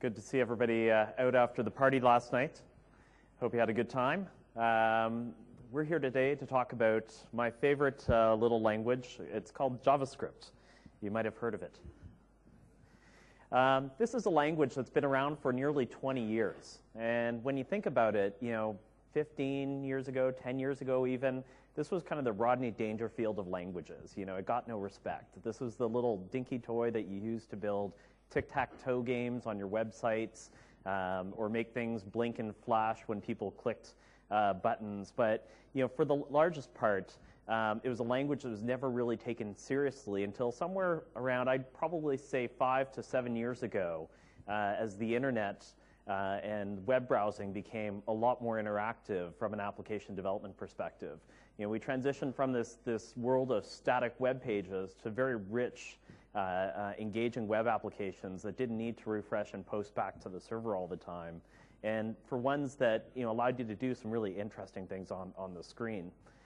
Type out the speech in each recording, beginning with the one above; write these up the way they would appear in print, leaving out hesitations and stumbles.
Good to see everybody out after the party last night. Hope you had a good time. We're here today to talk about my favorite little language. It's called JavaScript. You might have heard of it. This is a language that's been around for nearly 20 years. And when you think about it, 15 years ago, 10 years ago even, this was kind of the Rodney Dangerfield of languages. It got no respect. This was the little dinky toy that you used to build tic-tac-toe games on your websites, or make things blink and flash when people clicked buttons. But for the largest part, it was a language that was never really taken seriously until somewhere around, I'd probably say 5 to 7 years ago, as the internet and web browsing became a lot more interactive from an application development perspective. We transitioned from this world of static web pages to very rich, engaging web applications that didn't need to refresh and post back to the server all the time, and for ones that allowed you to do some really interesting things on the screen.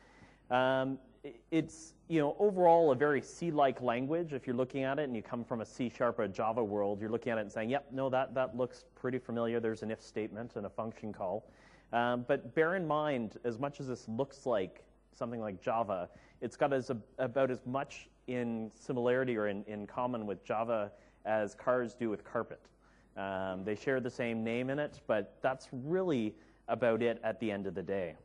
It's overall a very C-like language. If you're looking at it and you come from a C# or Java world, you're looking at it and saying, yep, no, that looks pretty familiar. There's an if statement and a function call. But bear in mind, as much as this looks like something like Java, it's got about as much in similarity or in common with Java as cars do with carpet. They share the same name in it, but that's really about it at the end of the day.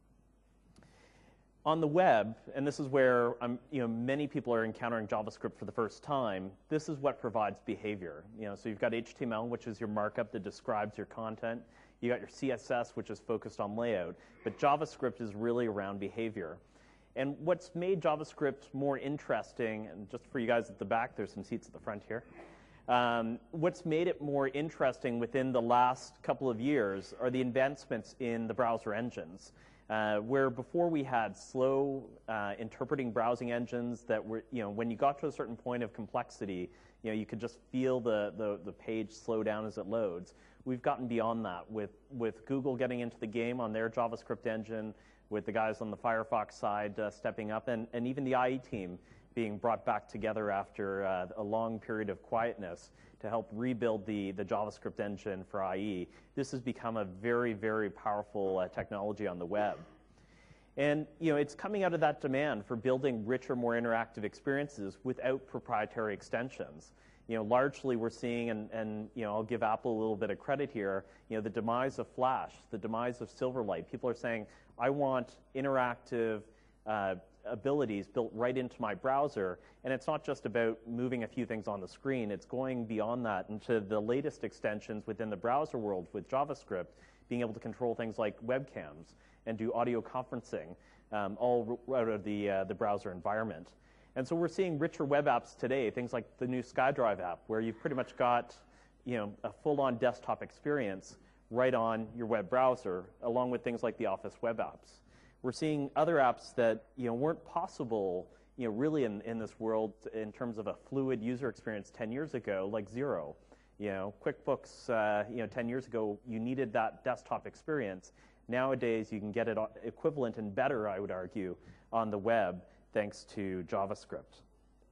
On the web, and this is where many people are encountering JavaScript for the first time, this is what provides behavior. So you've got HTML, which is your markup that describes your content. You got your CSS, which is focused on layout. But JavaScript is really around behavior. And what's made JavaScript more interesting, and just for you guys at the back, there's some seats at the front here. What's made it more interesting within the last couple of years are the advancements in the browser engines. Where before we had slow interpreting browsing engines that were, when you got to a certain point of complexity, you could just feel the page slow down as it loads. We've gotten beyond that with Google getting into the game on their JavaScript engine, with the guys on the Firefox side stepping up, and even the IE team being brought back together after a long period of quietness to help rebuild the JavaScript engine for IE. This has become a very, very powerful technology on the web. And it's coming out of that demand for building richer, more interactive experiences without proprietary extensions. Largely we're seeing, and I'll give Apple a little bit of credit here, the demise of Flash, the demise of Silverlight. People are saying, I want interactive abilities built right into my browser, and it's not just about moving a few things on the screen. It's going beyond that into the latest extensions within the browser world with JavaScript, being able to control things like webcams and do audio conferencing, all out of the browser environment. And so we're seeing richer web apps today, things like the new SkyDrive app, where you've pretty much got a full-on desktop experience right on your web browser, along with things like the Office web apps. We're seeing other apps that weren't possible really in this world in terms of a fluid user experience 10 years ago, like Xero. QuickBooks 10 years ago, you needed that desktop experience. Nowadays, you can get it equivalent and better, I would argue, on the web, thanks to JavaScript.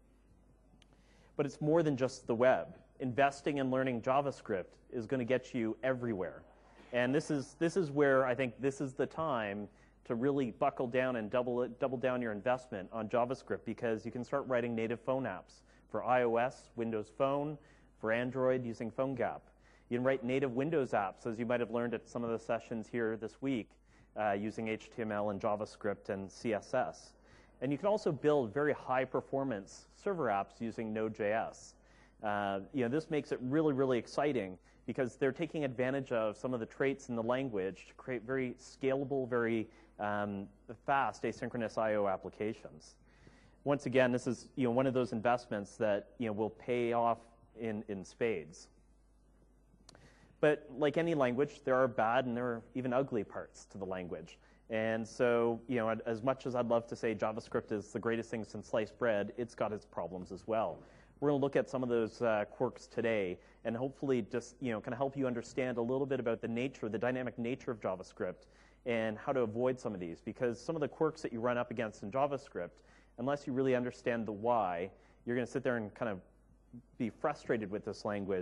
But it's more than just the web. Investing in learning JavaScript is going to get you everywhere. And this is where I think this is the time to really buckle down and double down your investment on JavaScript, because you can start writing native phone apps for iOS, Windows Phone, for Android using PhoneGap. You can write native Windows apps, as you might have learned at some of the sessions here this week, using HTML and JavaScript and CSS. And you can also build very high-performance server apps using Node.js. This makes it really, really exciting, because they're taking advantage of some of the traits in the language to create very scalable, very fast asynchronous I/O applications. Once again, this is one of those investments that will pay off in spades. But like any language, there are bad and there are even ugly parts to the language. And so, as much as I'd love to say JavaScript is the greatest thing since sliced bread, it's got its problems as well. We're going to look at some of those quirks today, and hopefully just kind of help you understand a little bit about the dynamic nature of JavaScript, and how to avoid some of these. Because some of the quirks that you run up against in JavaScript, unless you really understand the why, you're going to sit there and kind of be frustrated with this language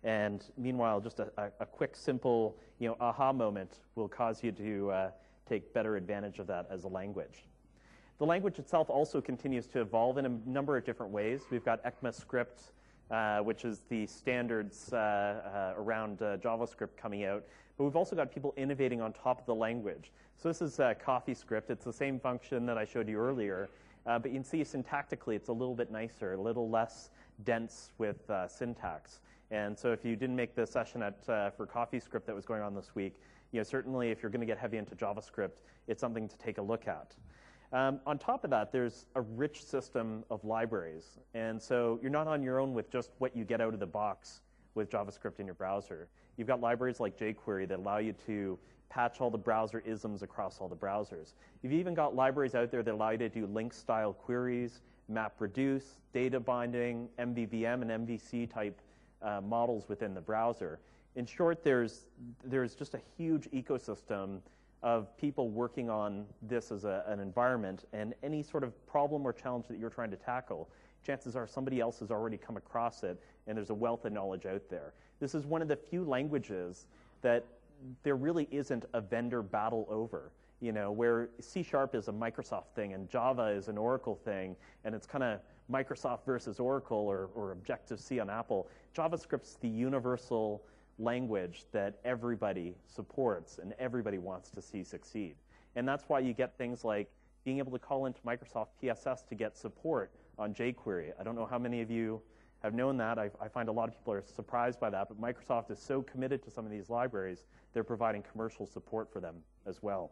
And meanwhile, just a quick, simple, aha moment will cause you to take better advantage of that as a language. The language itself also continues to evolve in a number of different ways. We've got ECMAScript, which is the standards around JavaScript coming out. But we've also got people innovating on top of the language. So this is CoffeeScript. It's the same function that I showed you earlier. But you can see syntactically it's a little bit nicer, a little less dense with syntax. And so if you didn't make the session for CoffeeScript that was going on this week, certainly if you're going to get heavy into JavaScript, it's something to take a look at. On top of that, there's a rich system of libraries. And so you're not on your own with just what you get out of the box with JavaScript in your browser. You've got libraries like jQuery that allow you to patch all the browser isms across all the browsers. You've even got libraries out there that allow you to do link-style queries, MapReduce, data binding, MVVM, and MVC type models within the browser. In short, there's just a huge ecosystem of people working on this as an environment, and any sort of problem or challenge that you're trying to tackle, chances are somebody else has already come across it, and there's a wealth of knowledge out there. This is one of the few languages that there really isn't a vendor battle over, where C# is a Microsoft thing and Java is an Oracle thing, and it's kind of Microsoft versus Oracle or Objective-C on Apple. JavaScript's the universal language that everybody supports and everybody wants to see succeed. And that's why you get things like being able to call into Microsoft PSS to get support on jQuery. I don't know how many of you have known that. I find a lot of people are surprised by that, but Microsoft is so committed to some of these libraries, they're providing commercial support for them as well.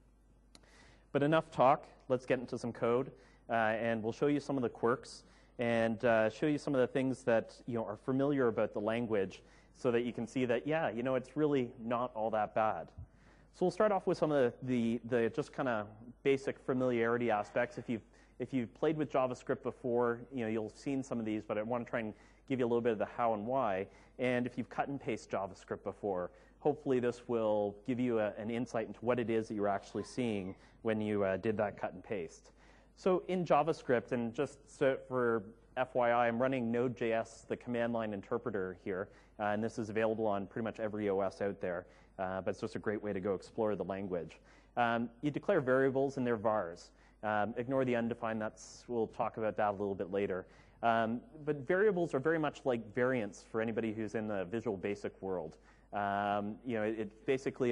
But enough talk. Let's get into some code, and we'll show you some of the quirks and show you some of the things that are familiar about the language, so that you can see that, it's really not all that bad. So we'll start off with some of the just kind of basic familiarity aspects. If you've played with JavaScript before, you'll have seen some of these, but I want to try and give you a little bit of the how and why. And if you've cut and paste JavaScript before, hopefully this will give you an insight into what it is that you're actually seeing when you did that cut and paste. So in JavaScript, and just so for FYI, I'm running Node.js, the command line interpreter here, and this is available on pretty much every OS out there, but it's just a great way to go explore the language. You declare variables and they're vars. Ignore the undefined, we'll talk about that a little bit later. But variables are very much like variants for anybody who's in the Visual Basic world. It's basically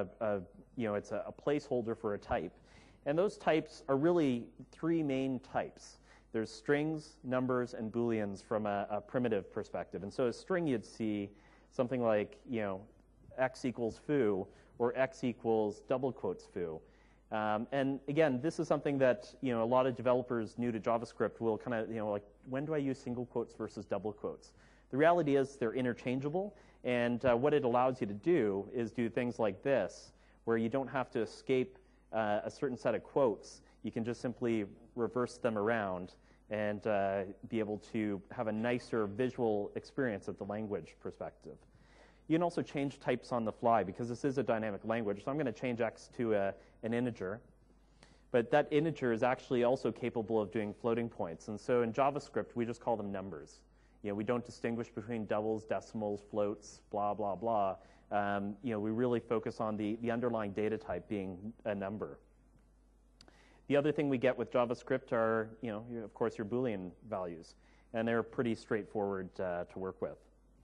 it's a placeholder for a type. And those types are really three main types. There's strings, numbers, and booleans from a primitive perspective. And so a string, you'd see something like, x equals foo, or x equals double quotes foo. And again, this is something that a lot of developers new to JavaScript will kind of like, when do I use single quotes versus double quotes? The reality is they're interchangeable, and what it allows you to do is do things like this, where you don't have to escape a certain set of quotes. You can just simply reverse them around and be able to have a nicer visual experience at the language perspective. You can also change types on the fly because this is a dynamic language. So I'm going to change x to an integer. But that integer is actually also capable of doing floating points. And so in JavaScript, we just call them numbers. We don't distinguish between doubles, decimals, floats, blah, blah, blah. We really focus on the underlying data type being a number. The other thing we get with JavaScript are, of course, your Boolean values. And they're pretty straightforward to work with.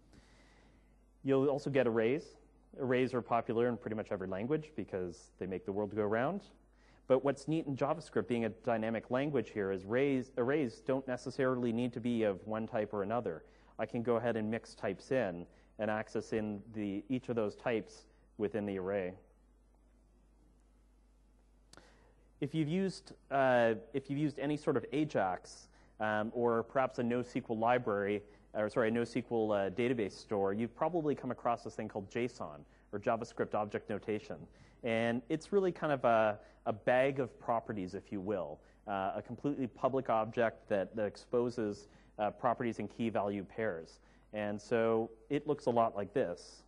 You'll also get arrays. Arrays are popular in pretty much every language because they make the world go round. But what's neat in JavaScript, being a dynamic language here, is arrays don't necessarily need to be of one type or another. I can go ahead and mix types in and access in each of those types within the array. If you've used any sort of AJAX or perhaps a NoSQL library, a NoSQL database store, you've probably come across this thing called JSON, or JavaScript Object Notation. And it's really kind of a bag of properties, if you will, a completely public object that exposes properties in key value pairs. And so it looks a lot like this.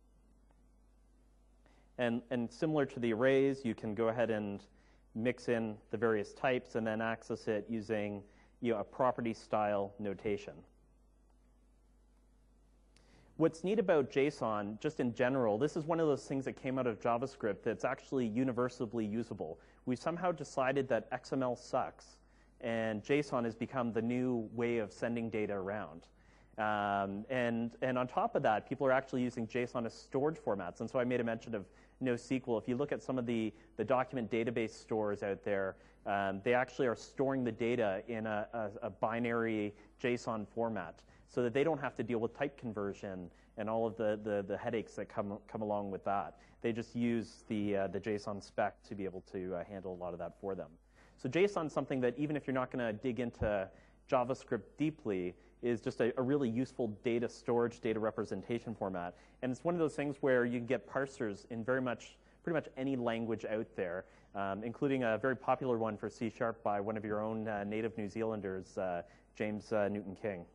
And similar to the arrays, you can go ahead and mix in the various types and then access it using a property style notation. What's neat about JSON, just in general, this is one of those things that came out of JavaScript that's actually universally usable. We've somehow decided that XML sucks, and JSON has become the new way of sending data around. And on top of that, people are actually using JSON as storage formats. And so I made a mention of NoSQL. If you look at some of the document database stores out there, they actually are storing the data in a binary JSON format so that they don't have to deal with type conversion and all of the headaches that come along with that. They just use the JSON spec to be able to handle a lot of that for them. So JSON is something that even if you're not going to dig into JavaScript deeply, is just a really useful data storage, data representation format. And it's one of those things where you can get parsers in pretty much any language out there, including a very popular one for C# by one of your own native New Zealanders, James Newton King.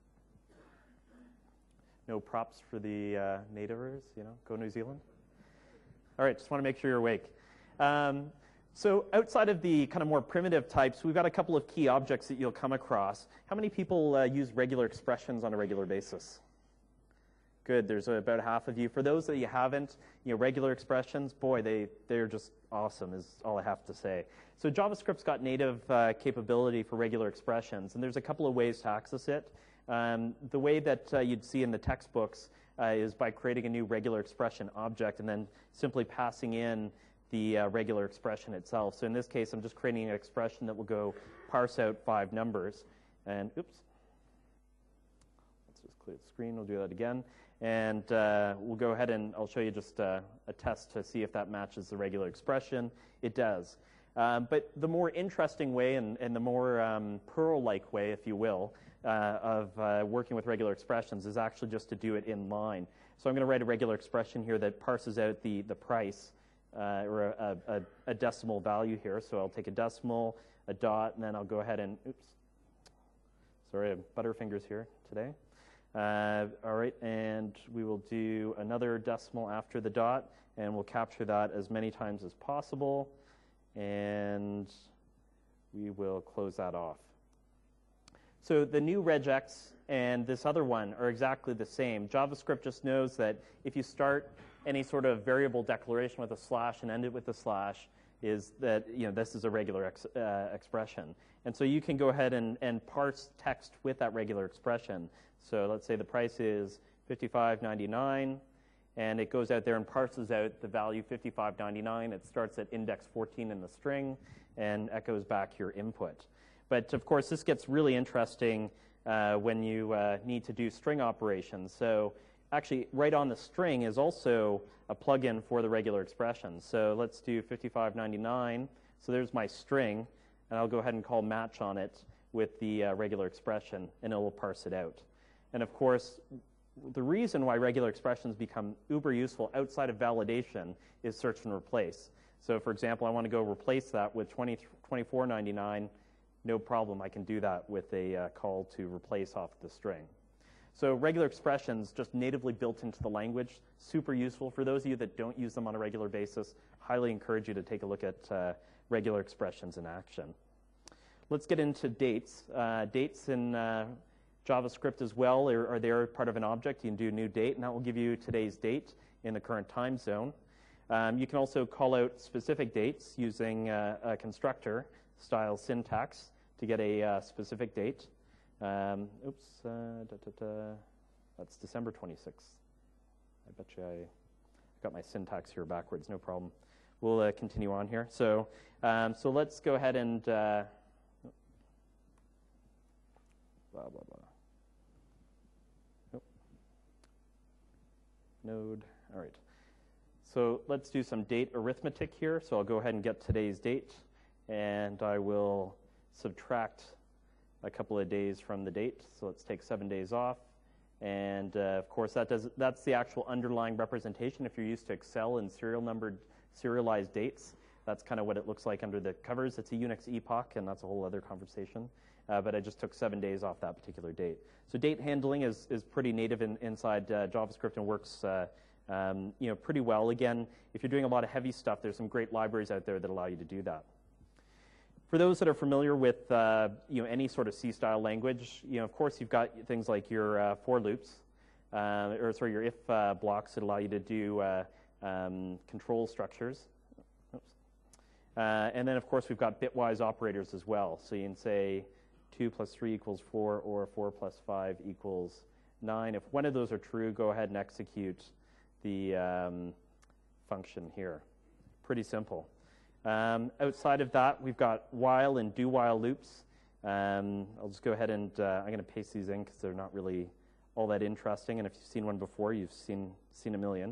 No props for the nativers, go New Zealand. All right, just want to make sure you're awake. So outside of the kind of more primitive types, we've got a couple of key objects that you'll come across. How many people use regular expressions on a regular basis? Good, there's about half of you. For those that you haven't, regular expressions, boy, they're just awesome is all I have to say. So JavaScript's got native capability for regular expressions, and there's a couple of ways to access it. The way that you'd see in the textbooks is by creating a new regular expression object and then simply passing in the regular expression itself. So in this case, I'm just creating an expression that will go parse out 5 numbers. And oops, let's just clear the screen. We'll do that again. And we'll go ahead and I'll show you just a test to see if that matches the regular expression. It does. But the more interesting way and the more Perl-like way, if you will, of working with regular expressions is actually just to do it in line. So I'm going to write a regular expression here that parses out the price or a decimal value here. So I'll take a decimal, a dot, and then I'll go ahead and, oops, sorry, I have butterfingers here today. All right, and we will do another decimal after the dot, and we'll capture that as many times as possible, and we will close that off. So the new regex and this other one are exactly the same. JavaScript just knows that if you start any sort of variable declaration with a slash and end it with a slash, is that this is a regular expression. And so you can go ahead and parse text with that regular expression. So let's say the price is $55.99, and it goes out there and parses out the value $55.99. It starts at index 14 in the string and echoes back your input. But of course, this gets really interesting when you need to do string operations. So actually, right on the string is also a plugin for the regular expression. So let's do $55.99. So there's my string, and I'll go ahead and call match on it with the regular expression, and it will parse it out. And of course, the reason why regular expressions become uber useful outside of validation is search and replace. So for example, I want to go replace that with $24.99. No problem, I can do that with a call to replace off the string. So regular expressions just natively built into the language, super useful. For those of you that don't use them on a regular basis, highly encourage you to take a look at regular expressions in action. Let's get into dates. Dates in JavaScript as well are there part of an object. You can do new date, and that will give you today's date in the current time zone. You can also call out specific dates using a constructor style syntax to get a specific date. That's December 26th. I bet you I got my syntax here backwards, no problem. We'll continue on here. So let's go ahead and blah, blah, blah. Nope. Node, all right. So let's do some date arithmetic here. So I'll go ahead and get today's date, and I will subtract a couple of days from the date. So let's take 7 days off. And of course, that's the actual underlying representation. If you're used to Excel and serialized dates, that's kind of what it looks like under the covers. It's a Unix epoch, and that's a whole other conversation. But I just took 7 days off that particular date. So date handling is pretty native inside JavaScript and works pretty well. Again, if you're doing a lot of heavy stuff, there's some great libraries out there that allow you to do that. For those that are familiar with any sort of C-style language, of course you've got things like your for loops. your if blocks that allow you to do control structures. Oops. And then, of course, we've got bitwise operators as well. So you can say 2 plus 3 equals 4, or 4 plus 5 equals 9. If one of those are true, go ahead and execute the function here. Pretty simple. Outside of that, we've got while and do-while loops. I'll just go ahead and I'm going to paste these in because they're not really all that interesting. And if you've seen one before, you've seen a million.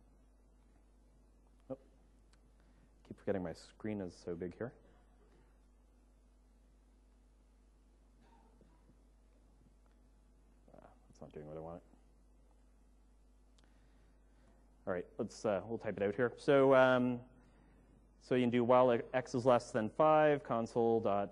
Oh, keep forgetting my screen is so big here. It's not doing what I want. All right, we'll type it out here. So so you can do while x is less than 5, console.log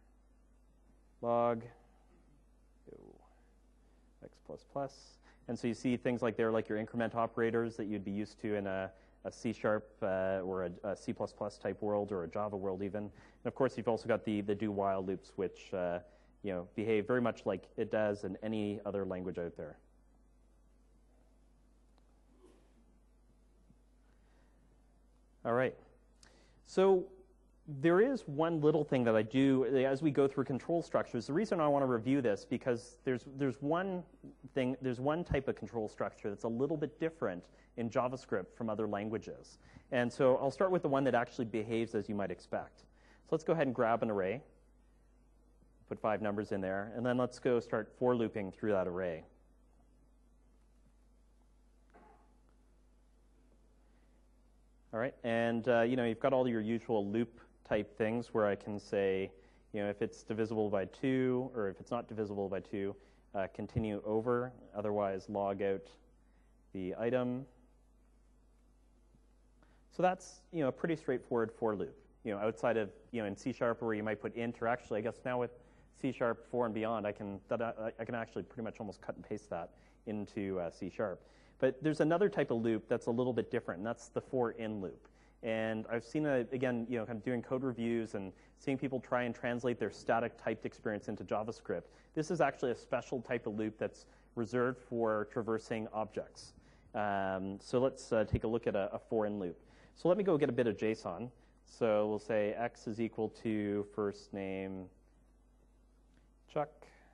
x plus plus. And so you see things like there, like your increment operators that you'd be used to in a C# or a C++ type world, or a Java world even. And of course, you've also got the do while loops, which behave very much like it does in any other language out there. All right. So there is one little thing that I do as we go through control structures. The reason I want to review this, because there's one type of control structure that's a little bit different in JavaScript from other languages. And so I'll start with the one that actually behaves as you might expect. So let's go ahead and grab an array, put 5 numbers in there, and then let's go start for looping through that array. All right, and you've got all your usual loop type things where I can say, if it's divisible by 2, or if it's not divisible by 2, continue over. Otherwise, log out the item. So that's a pretty straightforward for loop. Outside of in C# where you might put int, or actually I guess now with C# 4 and beyond, I can actually pretty much almost cut and paste that into C#. But there's another type of loop that's a little bit different, and that's the for in loop. And I've seen again, kind of doing code reviews and seeing people try and translate their static typed experience into JavaScript. This is actually a special type of loop that's reserved for traversing objects. So let's take a look at a for in loop. So let me go get a bit of JSON. So we'll say x is equal to first name Chuck,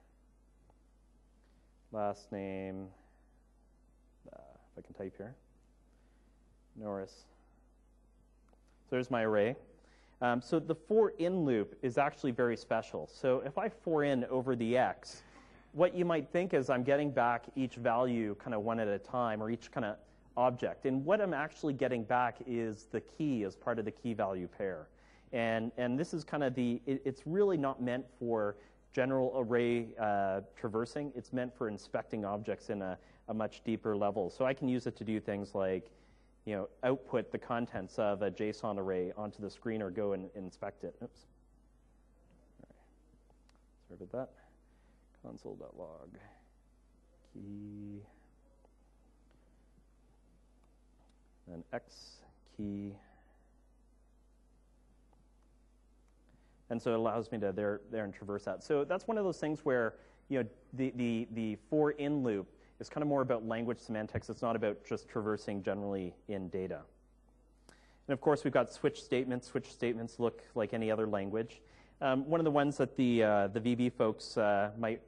last name, if I can type here, Norris. So there's my array. So the for in loop is actually very special. So if I for in over the x, what you might think is I'm getting back each value kind of one at a time, or each kind of object. And what I'm actually getting back is the key as part of the key value pair. And this is kind of it's really not meant for general array traversing. It's meant for inspecting objects in a much deeper level. So I can use it to do things like output the contents of a JSON array onto the screen, or go and inspect it. Oops. All right. Sorry about that. Console.log key, then x key. And so it allows me to there and traverse that. So that's one of those things where the for in loop is kind of more about language semantics. It's not about just traversing generally in data. And of course, we've got switch statements. Switch statements look like any other language. One of the ones that the VB folks might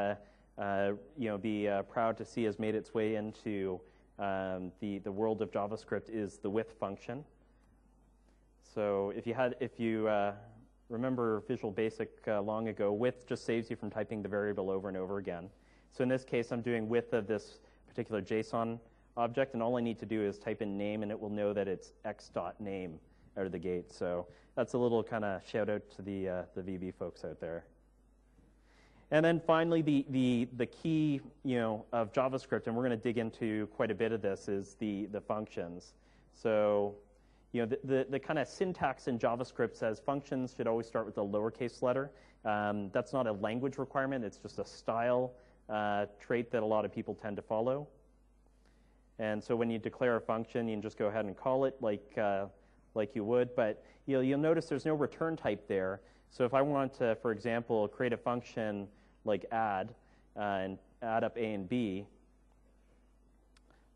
be proud to see has made its way into the world of JavaScript is the with function. So if you remember Visual Basic long ago, with just saves you from typing the variable over and over again. So in this case, I'm doing with of this particular JSON object, and all I need to do is type in name, and it will know that it's x.name out of the gate. So that's a little kind of shout out to the VB folks out there. And then finally, the key of JavaScript, and we're going to dig into quite a bit of this, is the functions. So the kind of syntax in JavaScript says functions should always start with a lowercase letter. That's not a language requirement. It's just a style trait that a lot of people tend to follow. And so when you declare a function, you can just go ahead and call it like you would. But you'll notice there's no return type there. So if I want to, for example, create a function like add and add up A and B,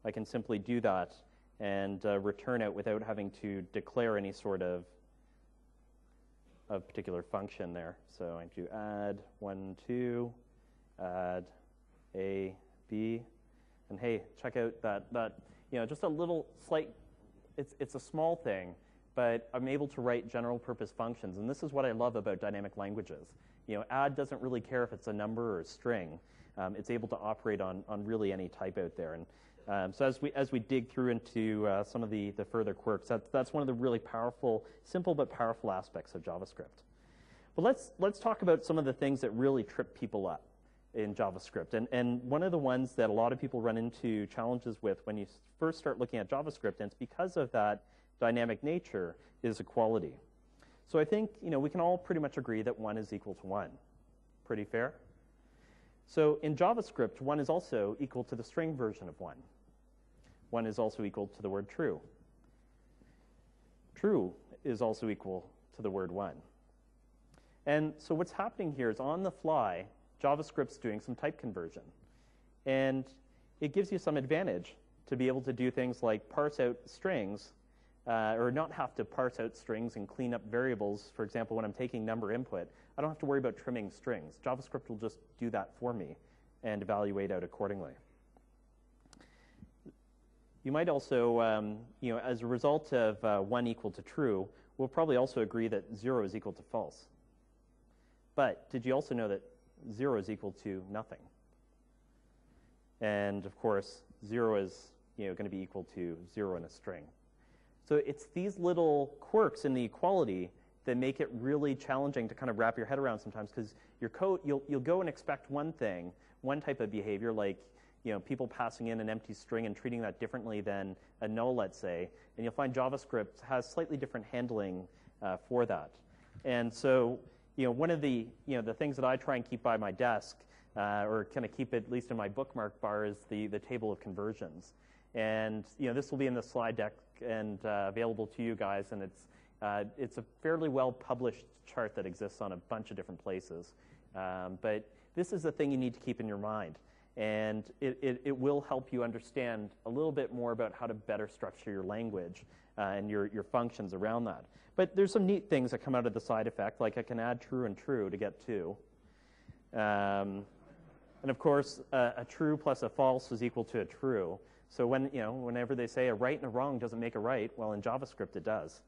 I can simply do that and return out without having to declare any sort of particular function there. So I do add 1, 2, add A, B, and hey, check out that just a little slight, it's a small thing, but I'm able to write general purpose functions, and this is what I love about dynamic languages. Add doesn't really care if it's a number or a string. It's able to operate on really any type out there. And so as we dig through into some of the further quirks, that's one of the really powerful, simple but powerful aspects of JavaScript. But let's talk about some of the things that really trip people up in JavaScript. And one of the ones that a lot of people run into challenges with when you first start looking at JavaScript, and it's because of that dynamic nature, is equality. So I think we can all pretty much agree that 1 is equal to 1. Pretty fair? So in JavaScript, 1 is also equal to the string version of 1. 1 is also equal to the word true. True is also equal to the word 1. And so what's happening here is on the fly, JavaScript's doing some type conversion. And it gives you some advantage to be able to do things like parse out strings, or not have to parse out strings and clean up variables. For example, when I'm taking number input, I don't have to worry about trimming strings. JavaScript will just do that for me and evaluate out accordingly. You might also, as a result of 1 equal to true, we'll probably also agree that 0 is equal to false. But did you also know that 0 is equal to nothing? And of course, 0 is going to be equal to 0 in a string. So it's these little quirks in the equality that make it really challenging to kind of wrap your head around sometimes, because your code, you'll go and expect one thing, one type of behavior, like people passing in an empty string and treating that differently than a null, let's say, and you'll find JavaScript has slightly different handling for that. And so one of the things that I try and keep by my desk, or kind of keep it at least in my bookmark bar, is the table of conversions. And this will be in the slide deck and available to you guys, and it's a fairly well published chart that exists on a bunch of different places. But this is the thing you need to keep in your mind, and it will help you understand a little bit more about how to better structure your language and your functions around that. But there's some neat things that come out of the side effect, like I can add true and true to get 2. And of course, a true plus a false is equal to a true. So whenever they say a right and a wrong doesn't make a right, well, in JavaScript it does.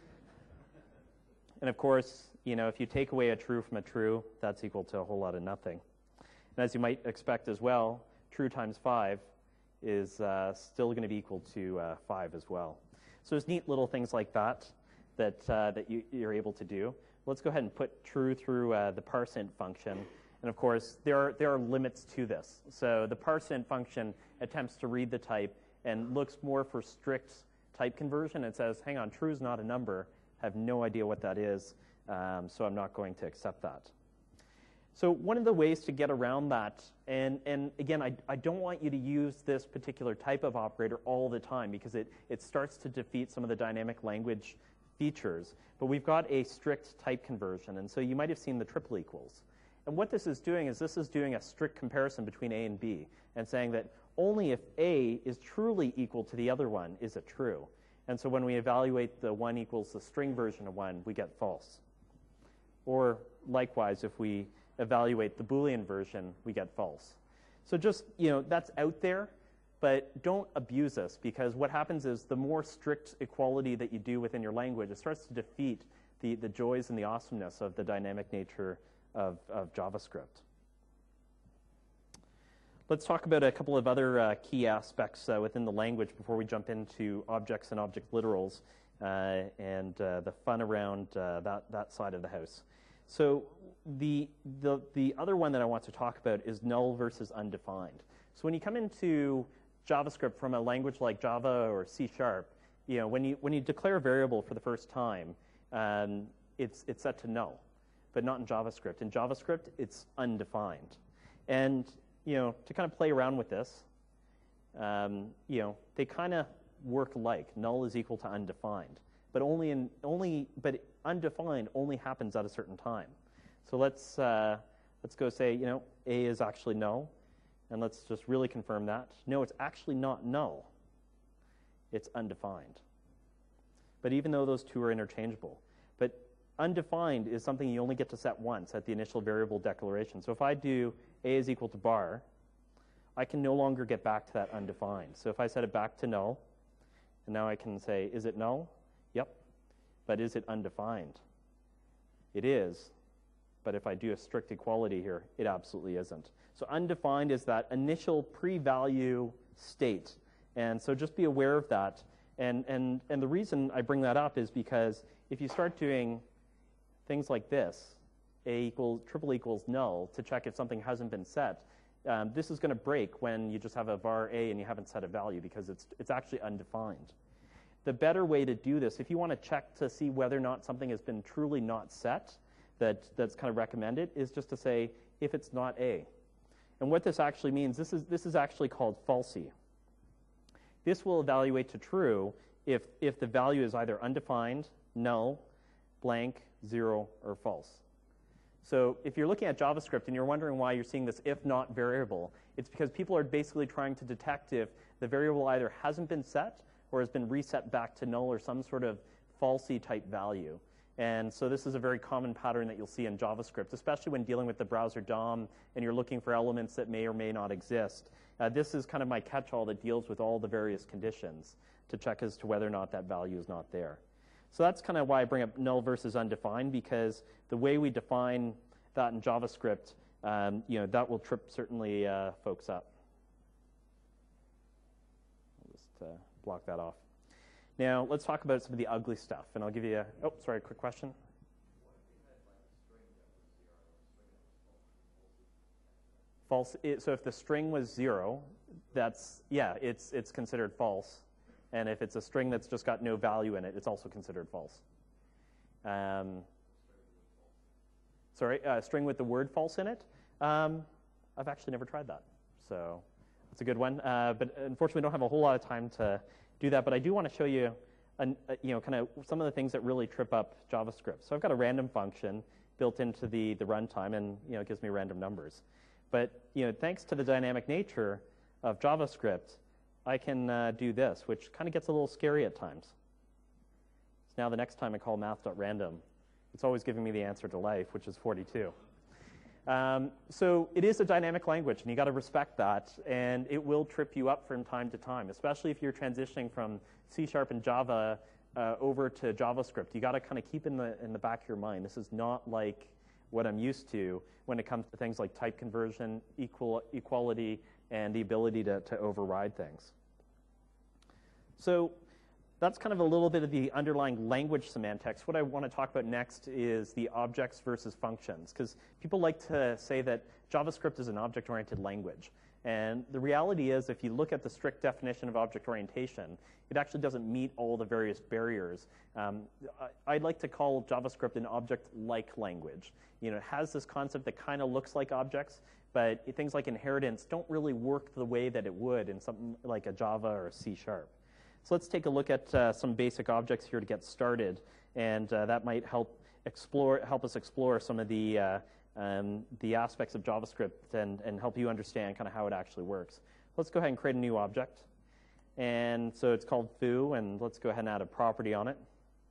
And of course, if you take away a true from a true, that's equal to a whole lot of nothing. And as you might expect as well, true times 5 is still going to be equal to 5 as well. So there's neat little things like that you're able to do. Let's go ahead and put true through the parseInt function. And of course, there are limits to this. So the parseInt function attempts to read the type and looks more for strict type conversion. It says, hang on, true is not a number. I have no idea what that is, so I'm not going to accept that. So one of the ways to get around that, and again, I don't want you to use this particular type of operator all the time, because it starts to defeat some of the dynamic language features. But we've got a strict type conversion, and so you might have seen the triple equals. And what this is doing is a strict comparison between A and B, and saying that only if A is truly equal to the other one is it true. And so when we evaluate the 1 equals the string version of 1, we get false. Or likewise, if we evaluate the Boolean version, we get false. So just, that's out there, but don't abuse this, because what happens is the more strict equality that you do within your language, it starts to defeat the joys and the awesomeness of the dynamic nature of JavaScript. Let's talk about a couple of other key aspects within the language before we jump into objects and object literals and the fun around that side of the house. So the other one that I want to talk about is null versus undefined. So when you come into JavaScript from a language like Java or C#, when you declare a variable for the first time, it's set to null, but not in JavaScript. In JavaScript, it's undefined. And to kind of play around with this, they kind of work alike. Null is equal to undefined, but but undefined only happens at a certain time. So let's go say A is actually null, And let's just really confirm that. No, it's actually not null. It's undefined. But even though those two are interchangeable. But undefined is something you only get to set once at the initial variable declaration. So if I do a is equal to bar, I can no longer get back to that undefined. So if I set it back to null, and now I can say, is it null? Yep. But is it undefined? It is. But if I do a strict equality here, it absolutely isn't. So undefined is that initial pre-value state. And so just be aware of that. And the reason I bring that up is because if you start doing things like this, triple equals null, to check if something hasn't been set, this is going to break when you just have a var a and you haven't set a value because it's actually undefined. The better way to do this, if you want to check to see whether or not something has been truly not set, that's kind of recommended, is just to say if it's not a. And what this actually means, this is actually called falsy. This will evaluate to true if the value is either undefined, null, blank, 0, or false. So if you're looking at JavaScript and you're wondering why you're seeing this if not variable, it's because people are basically trying to detect if the variable either hasn't been set or has been reset back to null or some sort of falsy type value. And so this is a very common pattern that you'll see in JavaScript, especially when dealing with the browser DOM and you're looking for elements that may or may not exist. This is kind of my catch-all that deals with all the various conditions to check as to whether or not that value is not there. So that's kind of why I bring up null versus undefined, because the way we define that in JavaScript, that will trip certainly folks up. I'll just block that off. Now, let's talk about some of the ugly stuff, and I'll give you a quick question. False. So if the string was 0, it's considered false. And if it's a string that's just got no value in it, it's also considered false. A string with the word false in it? I've actually never tried that. So it's a good one. But unfortunately, we don't have a whole lot of time to do that. But I do want to show you, kind of some of the things that really trip up JavaScript. So I've got a random function built into the runtime, and it gives me random numbers. But thanks to the dynamic nature of JavaScript, I can do this, which kind of gets a little scary at times. So now the next time I call math.random, it's always giving me the answer to life, which is 42. So it is a dynamic language, and you got to respect that, and it will trip you up from time to time, especially if you're transitioning from C# and Java over to JavaScript. You got to kind of keep in the back of your mind, this is not like what I'm used to when it comes to things like type conversion, equality, and the ability to override things. So that's kind of a little bit of the underlying language semantics. What I want to talk about next is the objects versus functions, because people like to say that JavaScript is an object-oriented language. And the reality is, if you look at the strict definition of object orientation, it actually doesn't meet all the various barriers. I'd like to call JavaScript an object-like language. It has this concept that kind of looks like objects, but things like inheritance don't really work the way that it would in something like a Java or a C#. So let's take a look at some basic objects here to get started, and that might help us explore some of the aspects of JavaScript and help you understand kind of how it actually works. Let's go ahead and create a new object. And so it's called foo, and let's go ahead and add a property on it.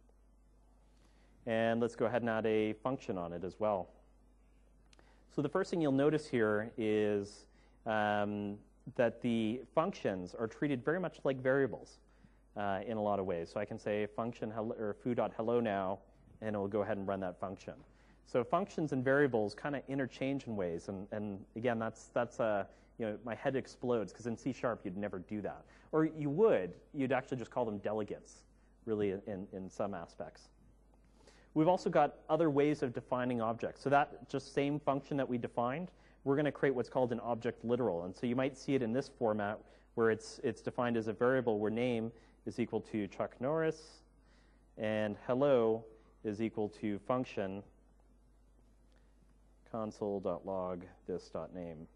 And let's go ahead and add a function on it as well. So the first thing you'll notice here is that the functions are treated very much like variables in a lot of ways. So I can say function or foo.hello now, and it will go ahead and run that function. So functions and variables kind of interchange in ways, and again, that's my head explodes, because in C# you'd never do that. Or you'd actually just call them delegates, really, in some aspects. We've also got other ways of defining objects. So that just same function that we defined, we're going to create what's called an object literal. And so you might see it in this format, where it's defined as a variable where name is equal to Chuck Norris, and hello is equal to function console.log this.name.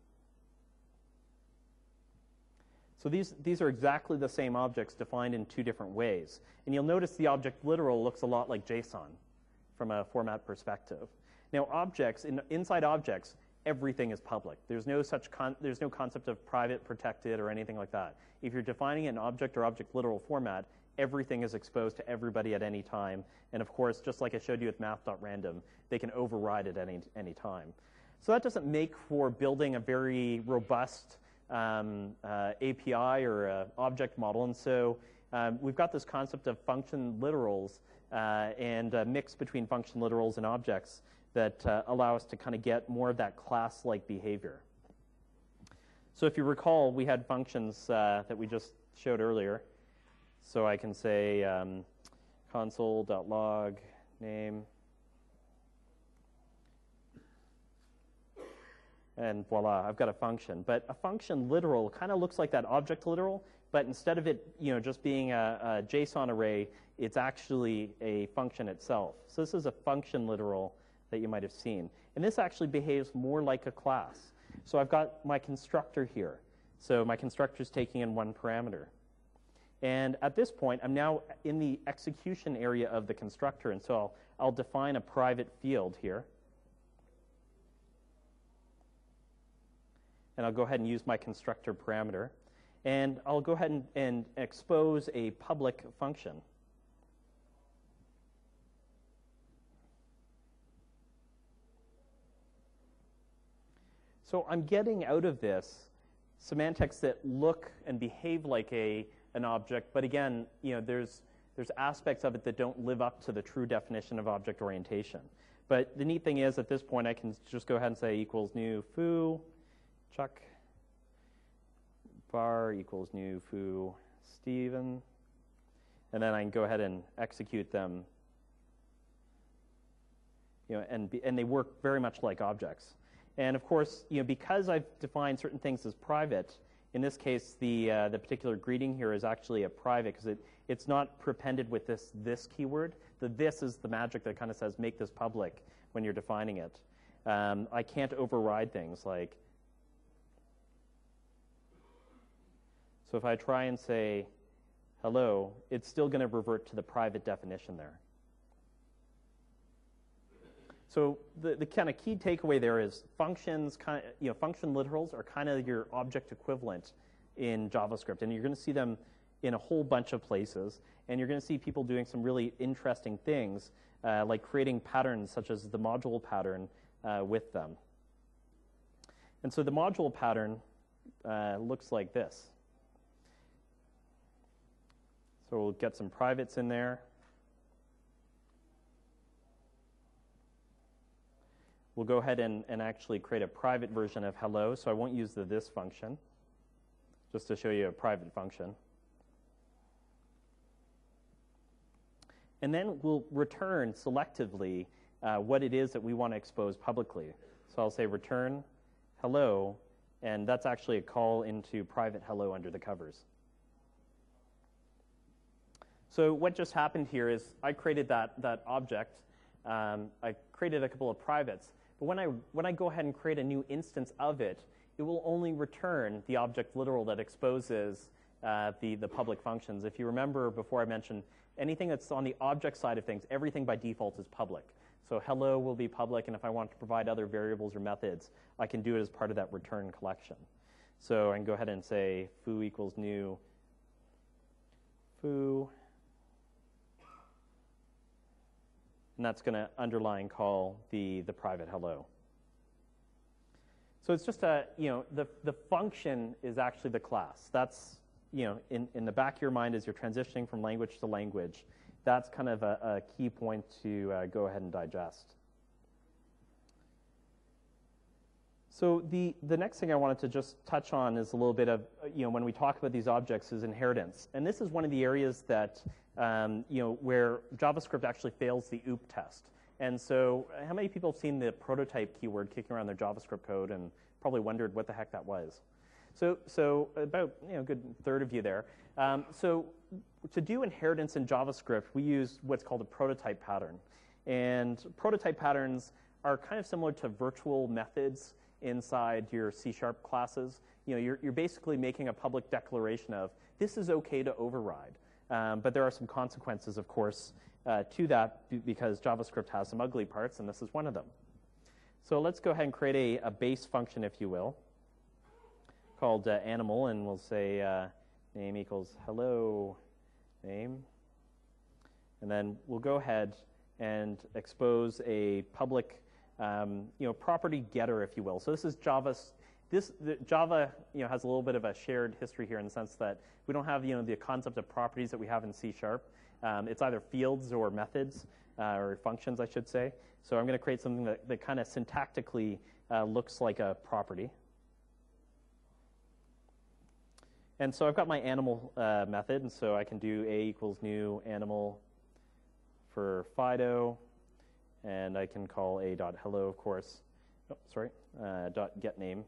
So these are exactly the same objects defined in two different ways. And you'll notice the object literal looks a lot like JSON from a format perspective. Now objects, inside objects, everything is public. There's no concept of private, protected, or anything like that. If you're defining an object or object literal format, everything is exposed to everybody at any time. And of course, just like I showed you with math.random, they can override at any time. So that doesn't make for building a very robust API or object model. And so we've got this concept of function literals and a mix between function literals and objects that allow us to kind of get more of that class-like behavior. So if you recall, we had functions that we just showed earlier. So I can say console.log name, and voila, I've got a function. But a function literal kind of looks like that object literal, but instead of it just being a JSON array, it's actually a function itself. So this is a function literal that you might have seen. And this actually behaves more like a class. So I've got my constructor here. So my constructor is taking in one parameter. And at this point, I'm now in the execution area of the constructor. And so I'll define a private field here. And I'll go ahead and use my constructor parameter. And I'll go ahead and expose a public function. So I'm getting out of this semantics that look and behave like an object, but again, there's aspects of it that don't live up to the true definition of object orientation. But the neat thing is, at this point, I can just go ahead and say equals new foo, Chuck, var equals new foo, Steven, and then I can go ahead and execute them, and they work very much like objects. And of course, because I've defined certain things as private, in this case, the particular greeting here is actually a private because it's not prepended with this keyword. The this is the magic that kind of says make this public when you're defining it. I can't override things like, so if I try and say hello, it's still going to revert to the private definition there. So the kind of key takeaway there is functions, function literals are kind of your object equivalent in JavaScript, and you're going to see them in a whole bunch of places, and you're going to see people doing some really interesting things, like creating patterns such as the module pattern with them. And so the module pattern looks like this. So we'll get some privates in there. We'll go ahead and actually create a private version of hello. So I won't use the this function, just to show you a private function. And then we'll return selectively what it is that we want to expose publicly. So I'll say return hello, and that's actually a call into private hello under the covers. So what just happened here is I created that object. I created a couple of privates. But when I go ahead and create a new instance of it, it will only return the object literal that exposes the public functions. If you remember before, I mentioned anything that's on the object side of things, everything by default is public. So hello will be public, and if I want to provide other variables or methods, I can do it as part of that return collection. So I can go ahead and say foo equals new foo. And that's going to underline call the private hello. So it's just the function is actually the class. That's, in the back of your mind as you're transitioning from language to language, that's kind of a key point to go ahead and digest. So the next thing I wanted to just touch on is a little bit of, when we talk about these objects, is inheritance. And this is one of the areas that where JavaScript actually fails the OOP test. And so how many people have seen the prototype keyword kicking around their JavaScript code and probably wondered what the heck that was? So about a good third of you there. So to do inheritance in JavaScript, we use what's called a prototype pattern. And prototype patterns are kind of similar to virtual methods inside your C# classes. You're basically making a public declaration of, this is okay to override. But there are some consequences, of course, to that because JavaScript has some ugly parts, and this is one of them. So let's go ahead and create a base function, if you will, called animal, and we'll say name equals hello name. And then we'll go ahead and expose a public property getter, if you will. So this is Java. Java has a little bit of a shared history here in the sense that we don't have the concept of properties that we have in C#. It's either fields or methods or functions, I should say. So I'm going to create something that kind of syntactically looks like a property. And so I've got my animal method, and so I can do a equals new animal for Fido, and I can call a dot hello, of course. Oh, sorry, dot get name.